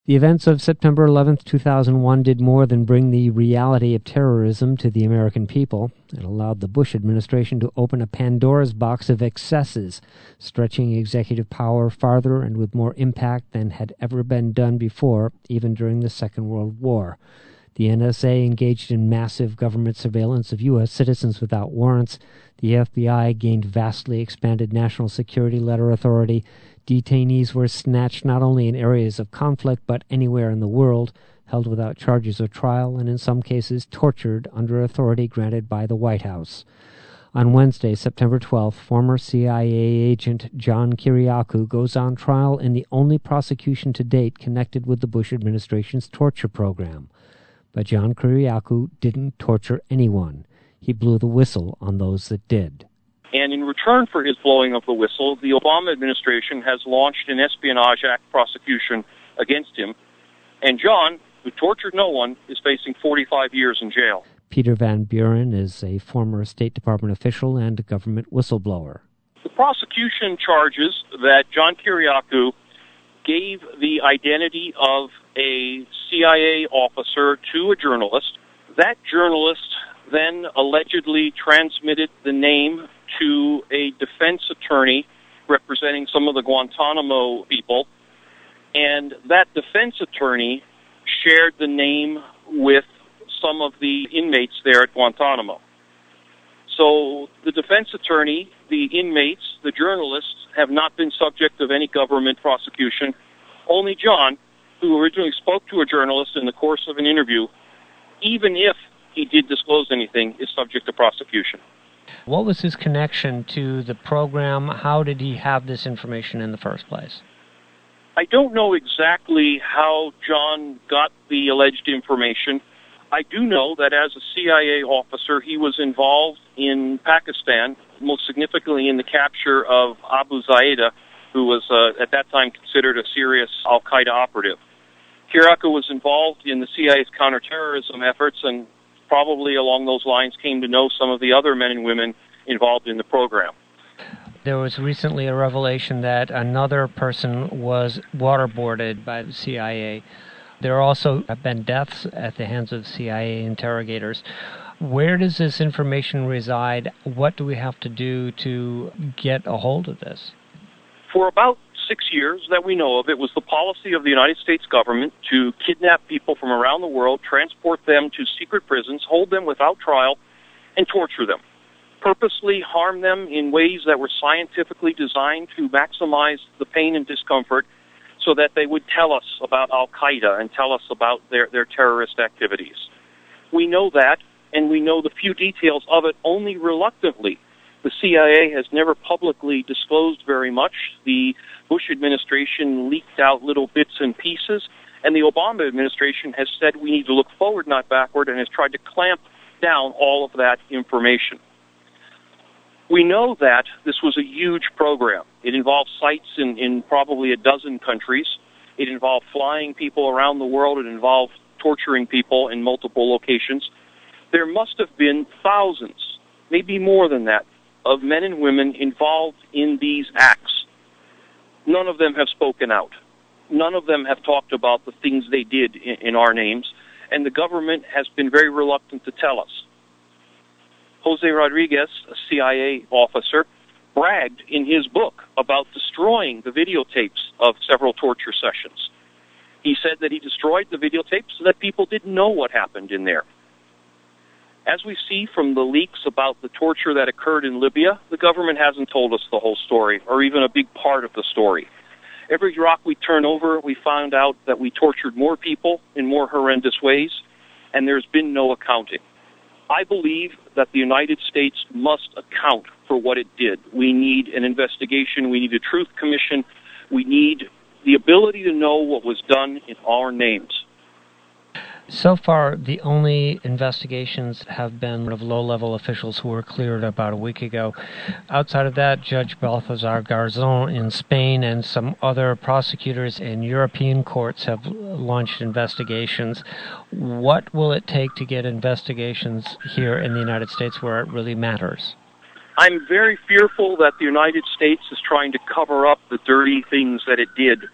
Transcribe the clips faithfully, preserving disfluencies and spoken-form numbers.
The events of September eleventh, two thousand one did more than bring the reality of terrorism to the American people. It allowed the Bush administration to open a Pandora's box of excesses, stretching executive power farther and with more impact than had ever been done before, even during the Second World War. The N S A engaged in massive government surveillance of U S citizens without warrants. The F B I gained vastly expanded national security letter authority. Detainees were snatched not only in areas of conflict but anywhere in the world, held without charges or trial, and in some cases tortured under authority granted by the White House. On Wednesday, September twelfth, former C I A agent John Kiriakou goes on trial in the only prosecution to date connected with the Bush administration's torture program. But John Kiriakou didn't torture anyone. He blew the whistle on those that did. And in return for his blowing of the whistle, the Obama administration has launched an Espionage Act prosecution against him. And John, who tortured no one, is facing forty-five years in jail. Peter Van Buren is a former State Department official and government whistleblower. The prosecution charges that John Kiriakou gave the identity of a C I A officer to a journalist. That journalist then allegedly transmitted the name to a defense attorney representing some of the Guantanamo people, and that defense attorney shared the name with some of the inmates there at Guantanamo. So the defense attorney, the inmates, the journalists have not been subject of any government prosecution. Only John, who originally spoke to a journalist in the course of an interview, even if he did disclose anything, is subject to prosecution. What was his connection to the program? How did he have this information in the first place? I don't know exactly how John got the alleged information. I do know that as a C I A officer, he was involved in Pakistan, most significantly in the capture of Abu Zaida, who was uh, at that time considered a serious al-Qaeda operative. Kiriakou was involved in the C I A's counterterrorism efforts and probably along those lines came to know some of the other men and women involved in the program. There was recently a revelation that another person was waterboarded by the C I A. There also have been deaths at the hands of C I A interrogators. Where does this information reside? What do we have to do to get a hold of this? For about six years that we know of, it was the policy of the United States government to kidnap people from around the world, transport them to secret prisons, hold them without trial, and torture them. Purposely harm them in ways that were scientifically designed to maximize the pain and discomfort so that they would tell us about al-Qaeda and tell us about their, their terrorist activities. We know that, and we know the few details of it only reluctantly. The C I A has never publicly disclosed very much. The Bush administration leaked out little bits and pieces, and the Obama administration has said we need to look forward, not backward, and has tried to clamp down all of that information. We know that this was a huge program. It involved sites in, in probably a dozen countries. It involved flying people around the world. It involved torturing people in multiple locations. There must have been thousands, maybe more than that, of men and women involved in these acts. None of them have spoken out. None of them have talked about the things they did in, in our names, and the government has been very reluctant to tell us. Jose Rodriguez, a C I A officer, bragged in his book about destroying the videotapes of several torture sessions. He said that he destroyed the videotapes so that people didn't know what happened in there. As we see from the leaks about the torture that occurred in Libya, the government hasn't told us the whole story, or even a big part of the story. Every rock we turn over, we found out that we tortured more people in more horrendous ways, and there's been no accounting. I believe that the United States must account for what it did. We need an investigation. We need a truth commission. We need the ability to know what was done in our names. So far, the only investigations have been of low-level officials who were cleared about a week ago. Outside of that, Judge Balthazar Garzon in Spain and some other prosecutors in European courts have launched investigations. What will it take to get investigations here in the United States where it really matters? I'm very fearful that the United States is trying to cover up the dirty things that it did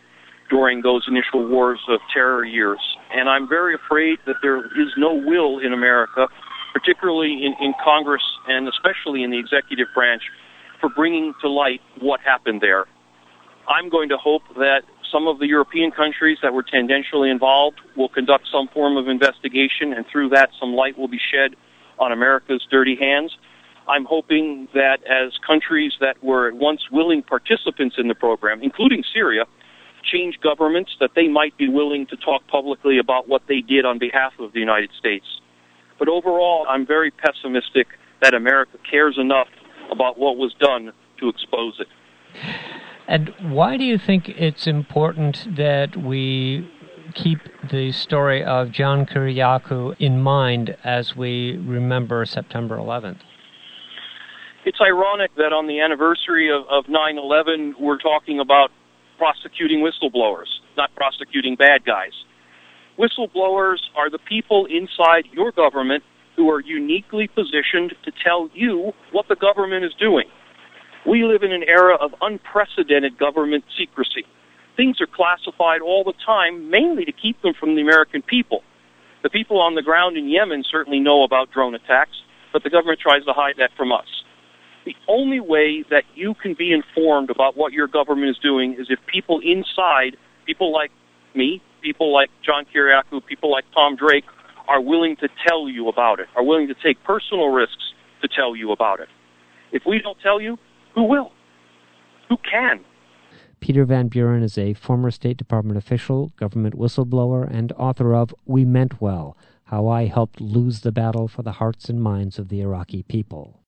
during those initial wars of terror years. And I'm very afraid that there is no will in America, particularly in, in Congress and especially in the executive branch, for bringing to light what happened there. I'm going to hope that some of the European countries that were tangentially involved will conduct some form of investigation, and through that some light will be shed on America's dirty hands. I'm hoping that as countries that were once willing participants in the program, including Syria, change governments, that they might be willing to talk publicly about what they did on behalf of the United States. But overall, I'm very pessimistic that America cares enough about what was done to expose it. And why do you think it's important that we keep the story of John Kiriakou in mind as we remember September eleventh? It's ironic that on the anniversary of, of nine eleven, we're talking about prosecuting whistleblowers, not prosecuting bad guys. Whistleblowers are the people inside your government who are uniquely positioned to tell you what the government is doing. We live in an era of unprecedented government secrecy. Things are classified all the time, mainly to keep them from the American people. The people on the ground in Yemen certainly know about drone attacks, but the government tries to hide that from us. The only way that you can be informed about what your government is doing is if people inside, people like me, people like John Kiriakou, people like Tom Drake, are willing to tell you about it, are willing to take personal risks to tell you about it. If we don't tell you, who will? Who can? Peter Van Buren is a former State Department official, government whistleblower, and author of We Meant Well, How I Helped Lose the Battle for the Hearts and Minds of the Iraqi People.